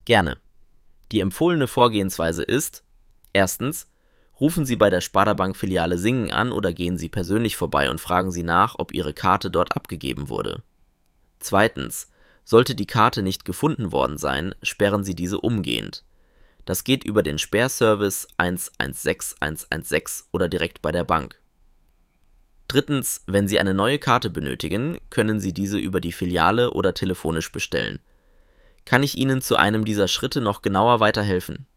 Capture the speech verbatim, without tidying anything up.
Gerne. Die empfohlene Vorgehensweise ist: Erstens, rufen Sie bei der Sparda-Bank-Filiale Singen an oder gehen Sie persönlich vorbei und fragen Sie nach, ob Ihre Karte dort abgegeben wurde. Zweitens, sollte die Karte nicht gefunden worden sein, sperren Sie diese umgehend. Das geht über den Sperrservice eins eins sechs eins eins sechs oder direkt bei der Bank. Drittens, wenn Sie eine neue Karte benötigen, können Sie diese über die Filiale oder telefonisch bestellen. Kann ich Ihnen zu einem dieser Schritte noch genauer weiterhelfen?